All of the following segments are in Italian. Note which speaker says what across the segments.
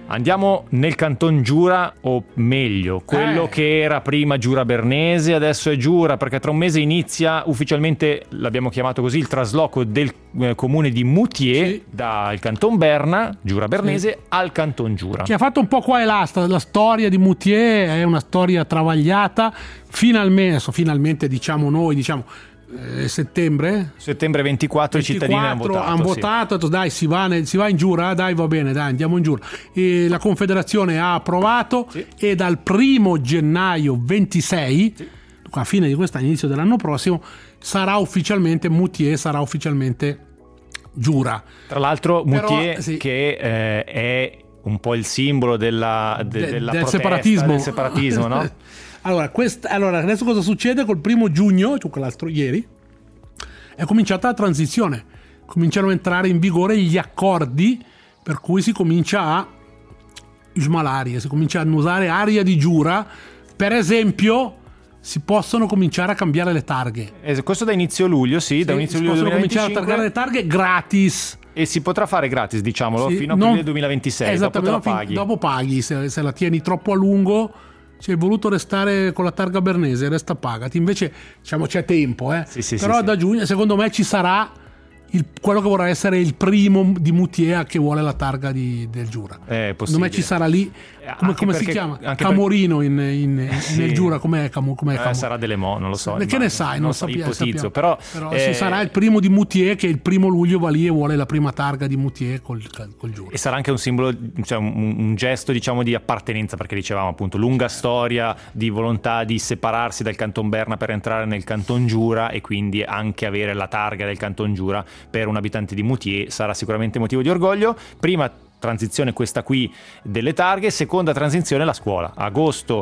Speaker 1: Andiamo nel Canton Giura, o meglio, quello che era prima Giura Bernese, adesso è Giura, perché tra un mese inizia ufficialmente, l'abbiamo chiamato così, il trasloco del comune di Moutier dal Canton Berna, Giura Bernese, al Canton Giura.
Speaker 2: Che ha fatto un po' qua e là, la storia di Moutier è una storia travagliata, finalmente diciamo noi, settembre
Speaker 1: 24 i cittadini hanno votato,
Speaker 2: detto, dai, si va in Giura, dai, va bene, dai, andiamo in Giura, e la Confederazione ha approvato, e dal 1 gennaio 26, a fine di quest'anno, inizio dell'anno prossimo, sarà ufficialmente Moutier, sarà ufficialmente Giura.
Speaker 1: Tra l'altro Moutier che è un po' il simbolo del separatismo, no?
Speaker 2: Allora, adesso cosa succede? Col 1 giugno, cioè quell'altro ieri, è cominciata la transizione. Cominciano a entrare in vigore gli accordi per cui si comincia a smalare, si comincia a usare aria di Giura. Per esempio, si possono cominciare a cambiare le targhe.
Speaker 1: Questo da inizio luglio, da inizio luglio 2025.
Speaker 2: Cominciare a targare le targhe gratis.
Speaker 1: E si potrà fare gratis, diciamolo, fino a aprile 2026.
Speaker 2: Esattamente, dopo paghi. Se la tieni troppo a lungo, ci hai voluto restare con la targa bernese, resta pagati. Invece, c'è tempo, però da giugno, secondo me, ci sarà quello che vorrà essere il primo di Moutier che vuole la targa del Giura. Secondo me ci sarà lì, come si chiama? Camorino nel Giura, com'è
Speaker 1: sarà Delemont, non lo so.
Speaker 2: Che ne sai, non sappiamo.
Speaker 1: Ipotizzo, però
Speaker 2: ci sarà il primo di Moutier che il 1 luglio va lì e vuole la prima targa di Moutier col Giura.
Speaker 1: E sarà anche un simbolo, un gesto, diciamo, di appartenenza, perché dicevamo appunto lunga storia di volontà di separarsi dal Canton Berna per entrare nel Canton Giura, e quindi anche avere la targa del Canton Giura per un abitante di Moutier sarà sicuramente motivo di orgoglio. Prima transizione questa qui delle targhe, seconda transizione la scuola, agosto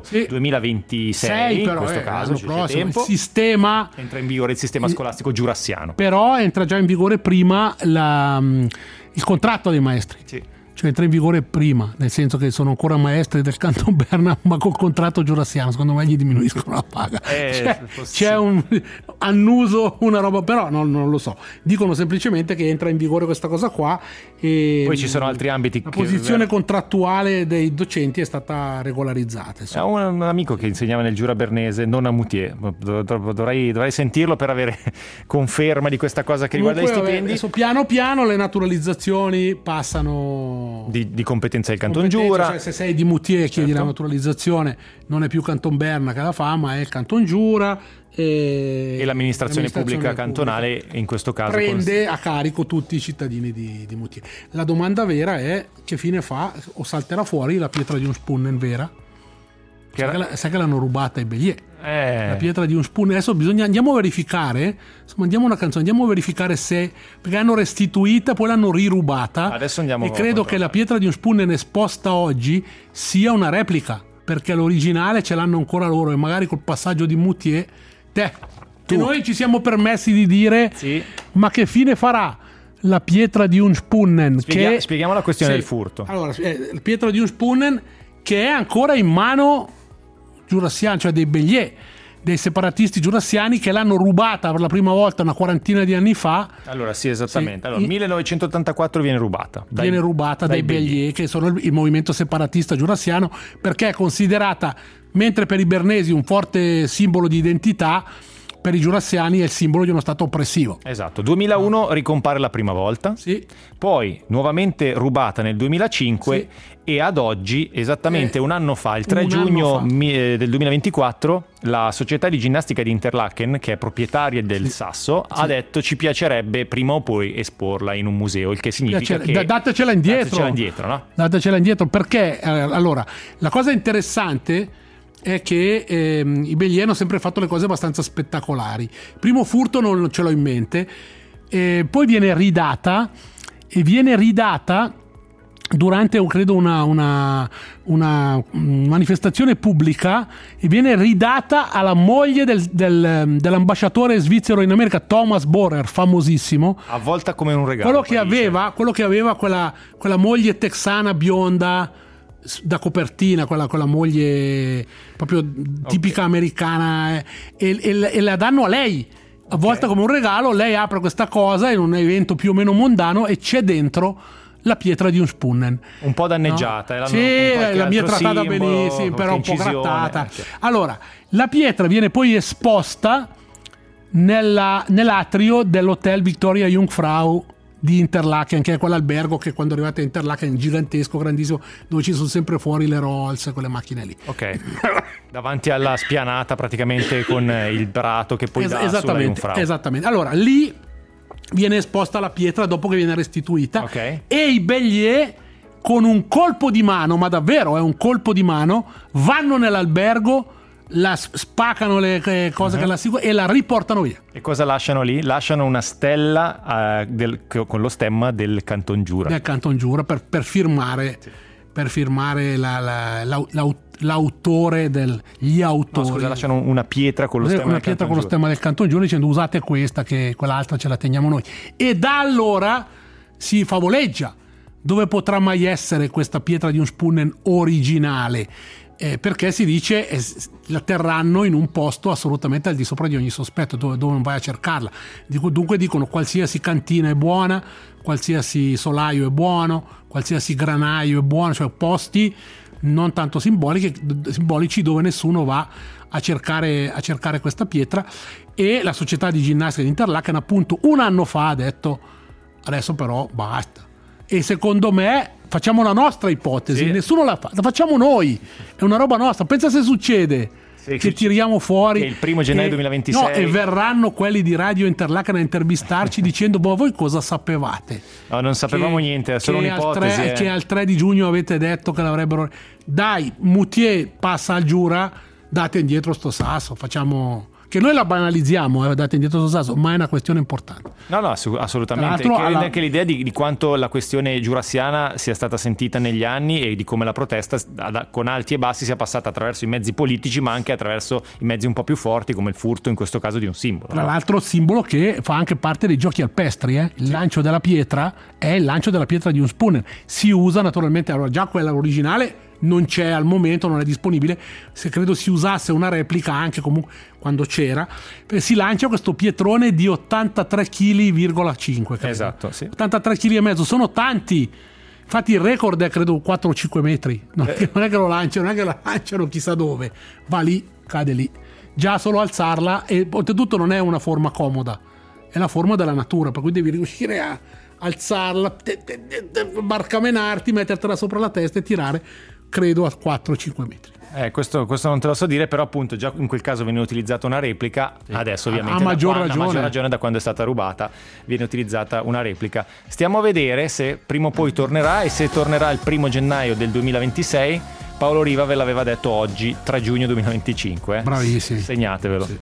Speaker 1: 2026,
Speaker 2: però,
Speaker 1: in questo caso c'è tempo. Entra in vigore il sistema scolastico giurassiano,
Speaker 2: però entra già in vigore prima il contratto dei maestri. Cioè entra in vigore prima, nel senso che sono ancora maestri del Canton Berna, ma col contratto giurassiano, secondo me gli diminuiscono la paga. C'è un annuso, una roba, però non lo so. Dicono semplicemente che entra in vigore questa cosa qua, e
Speaker 1: poi ci sono altri ambiti.
Speaker 2: La posizione contrattuale dei docenti è stata regolarizzata.
Speaker 1: Ho un amico che insegnava nel Giura Bernese, non a Moutier, dovrei sentirlo per avere conferma di questa cosa che riguarda gli stipendi.
Speaker 2: Adesso piano piano le naturalizzazioni passano
Speaker 1: di competenza del Canton Giura,
Speaker 2: cioè se sei di Moutier chiedi la naturalizzazione, non è più Canton Berna che la fa, ma è il Canton Giura, e l'amministrazione pubblica cantonale in questo caso prende a carico tutti i cittadini di Moutier. La domanda vera è: che fine fa, o salterà fuori la pietra di un spunnen vera? Sai che l'hanno rubata ai Bélier, la pietra di un spunnen. Adesso andiamo a verificare, mandiamo una canzone, andiamo a verificare se, perché l'hanno restituita, poi l'hanno rirubata.
Speaker 1: Adesso andiamo,
Speaker 2: e credo che la pietra di un spunnen esposta oggi sia una replica, perché l'originale ce l'hanno ancora loro, e magari col passaggio di Moutier e noi ci siamo permessi di dire ma che fine farà la pietra di un spunnen?
Speaker 1: Spieghiamo la questione del furto.
Speaker 2: Allora, la pietra di un spunnen che è ancora in mano giurassiana, cioè dei Bélier, dei separatisti giurassiani, che l'hanno rubata per la prima volta una quarantina di anni fa.
Speaker 1: Allora esattamente. Allora, 1984 viene rubata
Speaker 2: dai Bélier, che sono il movimento separatista giurassiano, perché è considerata, mentre per i bernesi un forte simbolo di identità, per i giurassiani è il simbolo di uno stato oppressivo.
Speaker 1: Esatto. 2001 ricompare la prima volta, poi nuovamente rubata nel 2005, e ad oggi, esattamente un anno fa, il 3 giugno del 2024, la società di ginnastica di Interlaken, che è proprietaria del Sasso, ha detto: ci piacerebbe prima o poi esporla in un museo, il che significa che
Speaker 2: datecela indietro,
Speaker 1: no?
Speaker 2: Datecela indietro, perché allora la cosa interessante è che i Bélier hanno sempre fatto le cose abbastanza spettacolari. Primo furto non ce l'ho in mente, poi viene ridata durante, credo, una manifestazione pubblica, e viene ridata alla moglie dell'ambasciatore svizzero in America, Thomas Bohrer, famosissimo,
Speaker 1: avvolta come un regalo,
Speaker 2: quello che aveva quella moglie texana bionda da copertina, quella moglie proprio tipica americana, e la danno a lei avvolta come un regalo. Lei apre questa cosa in un evento più o meno mondano e c'è dentro la pietra di Unspunnen.
Speaker 1: Un po' danneggiata.
Speaker 2: No? Sì, la mia trattata benissimo, però un po' grattata. Allora, la pietra viene poi esposta nell'atrio dell'hotel Victoria Jungfrau di Interlaken, che è quell'albergo che quando arrivate a Interlaken è gigantesco, grandissimo, dove ci sono sempre fuori le Rolls, quelle macchine lì.
Speaker 1: Ok, davanti alla spianata praticamente con il prato che poi dà sulla Jungfrau.
Speaker 2: Esattamente, allora lì viene esposta la pietra dopo che viene restituita,
Speaker 1: okay.
Speaker 2: E i Bellier con un colpo di mano, ma davvero è un colpo di mano, vanno nell'albergo, la spaccano le cose che la seguono e la riportano via.
Speaker 1: E cosa lasciano lì? Lasciano una stella con lo stemma del Canton Giura.
Speaker 2: Del Canton Giura per firmare, sì. Per firmare l'autore gli autori.
Speaker 1: No, scusa, lasciano una pietra con lo stemma
Speaker 2: una pietra con lo stemma del Canton Giura dicendo usate questa che quell'altra ce la teniamo noi. E da allora si favoleggia dove potrà mai essere questa pietra di Unspunnen originale. Perché si dice la terranno in un posto assolutamente al di sopra di ogni sospetto, dove non vai a cercarla. Dunque dicono qualsiasi cantina è buona, qualsiasi solaio è buono, qualsiasi granaio è buono, cioè posti non tanto simbolici dove nessuno va a cercare questa pietra. E la società di ginnastica di Interlaken appunto un anno fa ha detto adesso però basta. E secondo me facciamo la nostra ipotesi, sì. Nessuno la fa, la facciamo noi, è una roba nostra. Pensa se succede che tiriamo fuori
Speaker 1: che il 1 gennaio 2026
Speaker 2: no, e verranno quelli di Radio Interlaken a intervistarci dicendo voi cosa sapevate?
Speaker 1: No, non sapevamo niente, è solo un'ipotesi.
Speaker 2: Che al 3 di giugno avete detto che l'avrebbero. Dai, Moutier passa al Giura, date indietro sto sasso, facciamo. Che noi la banalizziamo, date indietro sto sasso, ma è una questione importante.
Speaker 1: No, assolutamente. Anche l'idea di quanto la questione giurassiana sia stata sentita negli anni e di come la protesta con alti e bassi sia passata attraverso i mezzi politici, ma anche attraverso i mezzi un po' più forti, come il furto in questo caso di un simbolo.
Speaker 2: Tra l'altro simbolo che fa anche parte dei giochi alpestri, il lancio della pietra è il lancio della pietra di Unspunnen. Si usa naturalmente, allora già quella originale non c'è al momento, non è disponibile. Se credo si usasse una replica anche comunque quando c'era, si lancia questo pietrone di 83,5 kg.
Speaker 1: Esatto, sì.
Speaker 2: 83,5 kg, sono tanti. Infatti il record è credo 4 o 5 metri. Non è che lo lanciano, non è che la lanciano chissà dove, va lì, cade lì. Già solo alzarla, e oltretutto non è una forma comoda, è la forma della natura, per cui devi riuscire a alzarla, barcamenarti, mettertela sopra la testa e tirare, credo a 4-5 metri.
Speaker 1: Questo non te lo so dire, però appunto già in quel caso viene utilizzata una replica, sì. Adesso ovviamente
Speaker 2: a maggior ragione
Speaker 1: da quando è stata rubata viene utilizzata una replica. Stiamo a vedere se prima o poi tornerà, e se tornerà il 1 gennaio del 2026. Paolo Riva ve l'aveva detto oggi, 3 giugno 2025.
Speaker 2: Bravissimi.
Speaker 1: Segnatevelo.
Speaker 2: Sì.